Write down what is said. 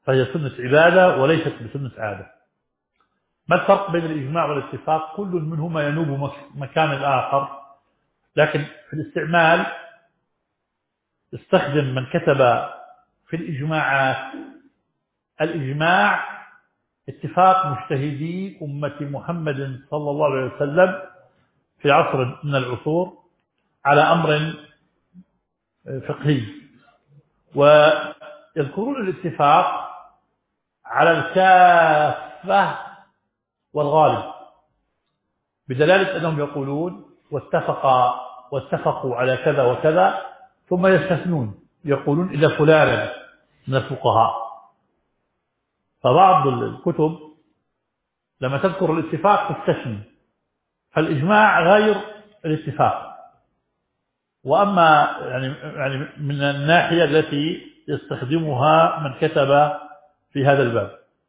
فهي سنة عبادة وليست بسنة عادة. ما الفرق بين الإجماع والاتفاق؟ كل منهما ينوب مكان الآخر، لكن في الاستعمال استخدم من كتب في الإجماعات الإجماع اتفاق مجتهدي أمة محمد صلى الله عليه وسلم في عصر من العصور على أمر فقهي، ويذكرون الاتفاق على الكافة والغالب، بدلالة أنهم يقولون واتفقوا على كذا وكذا، ثم يستثنون يقولون إذا فلانا من الفقهاء. فبعض الكتب لما تذكر الاتفاق تستثني، فالإجماع غير الاتفاق. وأما يعني من الناحية التي يستخدمها من كتب في هذا الباب،